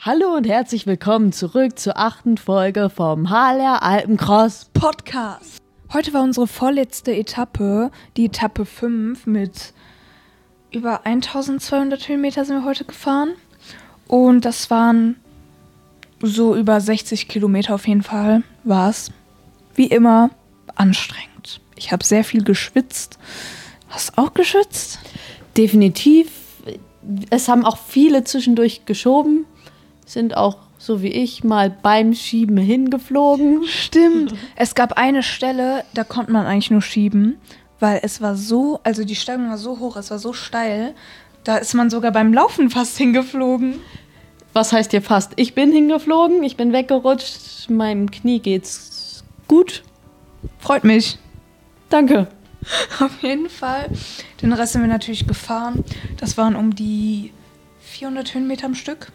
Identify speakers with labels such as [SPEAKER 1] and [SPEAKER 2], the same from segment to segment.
[SPEAKER 1] Hallo und herzlich willkommen zurück zur 8. Folge vom HLR Alpencross
[SPEAKER 2] Podcast. Heute war unsere vorletzte Etappe, die Etappe 5 mit über 1200 Höhenmeter sind wir heute gefahren. Und das waren so über 60 Kilometer auf jeden Fall, war es wie immer anstrengend. Ich habe sehr viel geschwitzt. Hast du auch geschwitzt?
[SPEAKER 1] Definitiv. Es haben auch viele zwischendurch geschoben, sind auch, so wie ich, mal beim Schieben hingeflogen.
[SPEAKER 2] Stimmt. Es gab eine Stelle, da konnte man eigentlich nur schieben, weil es war so, also die Steigung war so hoch, es war so steil, da ist man sogar beim Laufen fast hingeflogen.
[SPEAKER 1] Was heißt hier fast? Ich bin hingeflogen, ich bin weggerutscht, meinem Knie geht's gut.
[SPEAKER 2] Freut mich.
[SPEAKER 1] Danke.
[SPEAKER 2] Auf jeden Fall. Den Rest sind wir natürlich gefahren. Das waren um die 400 Höhenmeter am Stück.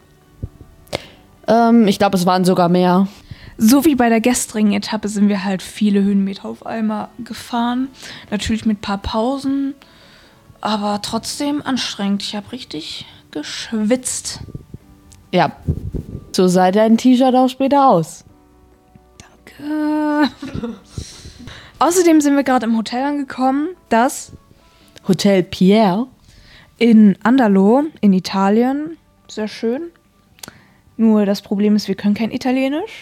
[SPEAKER 1] Ich glaube, es waren sogar mehr.
[SPEAKER 2] So wie bei der gestrigen Etappe sind wir halt viele Höhenmeter auf einmal gefahren. Natürlich mit ein paar Pausen, aber trotzdem anstrengend. Ich habe richtig geschwitzt.
[SPEAKER 1] Ja, so sah dein T-Shirt auch später aus.
[SPEAKER 2] Danke. Außerdem sind wir gerade im Hotel angekommen, das
[SPEAKER 1] Hotel Pierre
[SPEAKER 2] in Andalo in Italien. Sehr schön. Nur das Problem ist, wir können kein Italienisch.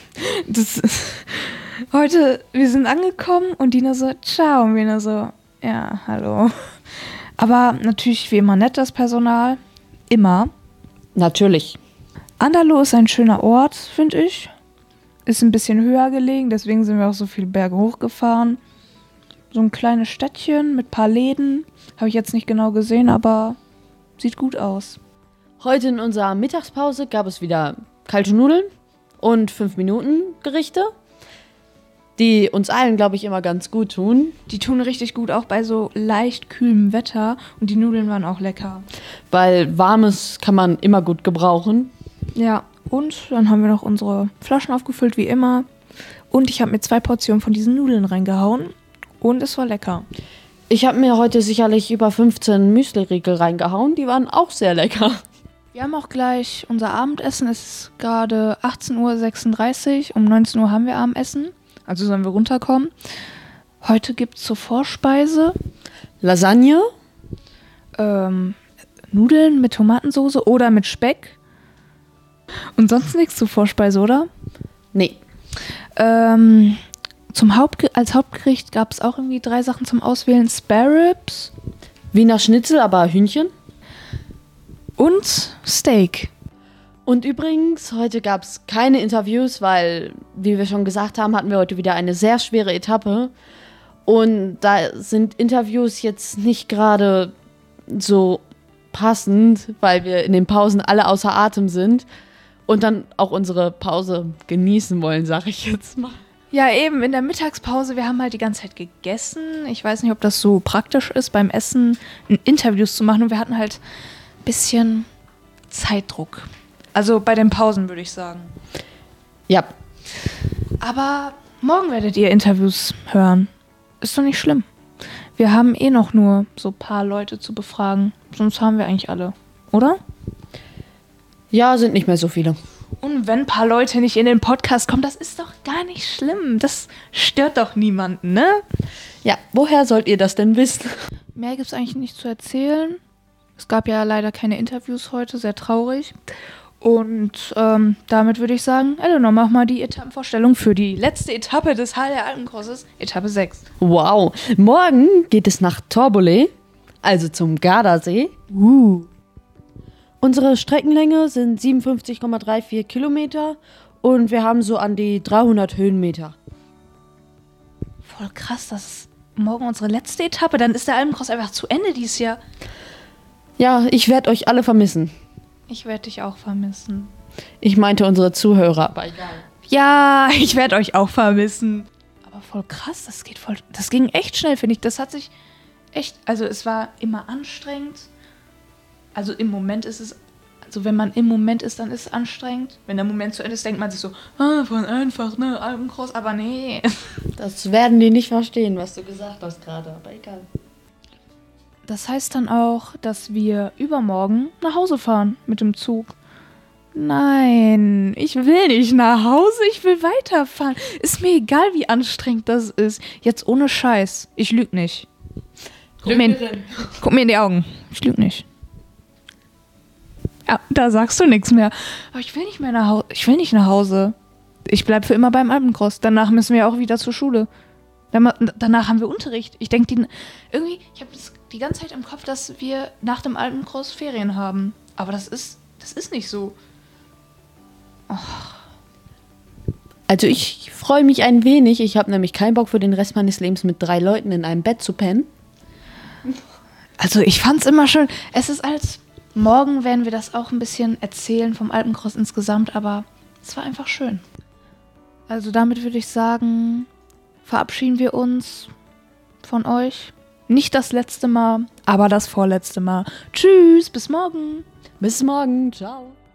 [SPEAKER 2] Heute, wir sind angekommen und Dina so, ciao. Und wir nur so, ja, hallo. Aber natürlich wie immer nett, das Personal. Immer.
[SPEAKER 1] Natürlich.
[SPEAKER 2] Andalo ist ein schöner Ort, finde ich. Ist ein bisschen höher gelegen, deswegen sind wir auch so viele Berge hochgefahren. So ein kleines Städtchen mit ein paar Läden. Habe ich jetzt nicht genau gesehen, aber sieht gut aus.
[SPEAKER 1] Heute in unserer Mittagspause gab es wieder kalte Nudeln und 5-Minuten-Gerichte, die uns allen, glaube ich, immer ganz gut tun.
[SPEAKER 2] Die tun richtig gut, auch bei so leicht kühlem Wetter. Und die Nudeln waren auch lecker.
[SPEAKER 1] Weil warmes kann man immer gut gebrauchen.
[SPEAKER 2] Ja, und dann haben wir noch unsere Flaschen aufgefüllt, wie immer. Und ich habe mir 2 Portionen von diesen Nudeln reingehauen. Und es war lecker.
[SPEAKER 1] Ich habe mir heute sicherlich über 15 Müsli-Riegel reingehauen. Die waren auch sehr lecker.
[SPEAKER 2] Wir haben auch gleich unser Abendessen. Es ist gerade 18:36 Uhr. Um 19 Uhr haben wir Abendessen. Also sollen wir runterkommen. Heute gibt es zur Vorspeise
[SPEAKER 1] Lasagne.
[SPEAKER 2] Nudeln mit Tomatensauce oder mit Speck. Und sonst nichts zur Vorspeise, oder?
[SPEAKER 1] Nee.
[SPEAKER 2] Als Hauptgericht gab es auch irgendwie 3 Sachen zum Auswählen. Spare Ribs.
[SPEAKER 1] Wiener Schnitzel, aber Hühnchen.
[SPEAKER 2] Und Steak.
[SPEAKER 1] Und übrigens, heute gab es keine Interviews, weil, wie wir schon gesagt haben, hatten wir heute wieder eine sehr schwere Etappe. Und da sind Interviews jetzt nicht gerade so passend, weil wir in den Pausen alle außer Atem sind und dann auch unsere Pause genießen wollen, sag ich jetzt mal.
[SPEAKER 2] Ja, eben, in der Mittagspause, wir haben halt die ganze Zeit gegessen. Ich weiß nicht, ob das so praktisch ist, beim Essen Interviews zu machen. Und wir hatten halt ein bisschen Zeitdruck. Also bei den Pausen, würde ich sagen.
[SPEAKER 1] Ja.
[SPEAKER 2] Aber morgen werdet ihr Interviews hören. Ist doch nicht schlimm. Wir haben eh noch nur so ein paar Leute zu befragen. Sonst haben wir eigentlich alle, oder?
[SPEAKER 1] Ja, sind nicht mehr so viele.
[SPEAKER 2] Und wenn ein paar Leute nicht in den Podcast kommen, das ist doch gar nicht schlimm. Das stört doch niemanden, ne?
[SPEAKER 1] Ja, woher sollt ihr das denn wissen?
[SPEAKER 2] Mehr gibt's eigentlich nicht zu erzählen. Es gab ja leider keine Interviews heute, sehr traurig. Und damit würde ich sagen, Eleanor, mach mal die Etappenvorstellung für die letzte Etappe des HLR Alpencrosses, Etappe 6.
[SPEAKER 1] Wow, morgen geht es nach Torbole, also zum Gardasee. Unsere Streckenlänge sind 57,34 Kilometer und wir haben so an die 300 Höhenmeter.
[SPEAKER 2] Voll krass, das ist morgen unsere letzte Etappe. Dann ist der Alpencross einfach zu Ende dieses Jahr.
[SPEAKER 1] Ja, ich werde euch alle vermissen.
[SPEAKER 2] Ich werde dich auch vermissen.
[SPEAKER 1] Ich meinte unsere Zuhörer, aber egal.
[SPEAKER 2] Ja, ich werde euch auch vermissen. Aber voll krass, das ging echt schnell, finde ich. Das hat sich echt, also es war immer anstrengend. Also im Moment ist es, also wenn man im Moment ist, dann ist es anstrengend. Wenn der Moment zu Ende ist, denkt man sich so, voll einfach, ne, Alpencross, aber nee.
[SPEAKER 1] Das werden die nicht verstehen, was du gesagt hast gerade, aber egal.
[SPEAKER 2] Das heißt dann auch, dass wir übermorgen nach Hause fahren mit dem Zug. Nein, ich will nicht nach Hause, ich will weiterfahren. Ist mir egal, wie anstrengend das ist. Jetzt ohne Scheiß. Ich lüge nicht. Guck mir in die Augen. Ich lüge nicht. Ja, da sagst du nichts mehr. Aber ich will nicht mehr nach Hause. Ich will nicht nach Hause. Ich bleib für immer beim Alpencross. Danach müssen wir auch wieder zur Schule. Danach haben wir Unterricht. Ich denke, ich habe die ganze Zeit im Kopf, dass wir nach dem Alpencross Ferien haben. Aber das ist nicht so.
[SPEAKER 1] Also ich freue mich ein wenig. Ich habe nämlich keinen Bock für den Rest meines Lebens mit 3 Leuten in einem Bett zu pennen.
[SPEAKER 2] Also ich fand's immer schön. Morgen werden wir das auch ein bisschen erzählen vom Alpencross insgesamt, aber es war einfach schön. Also damit würde ich sagen, verabschieden wir uns von euch. Nicht das letzte Mal, aber das vorletzte Mal. Tschüss, bis morgen.
[SPEAKER 1] Bis morgen. Ciao.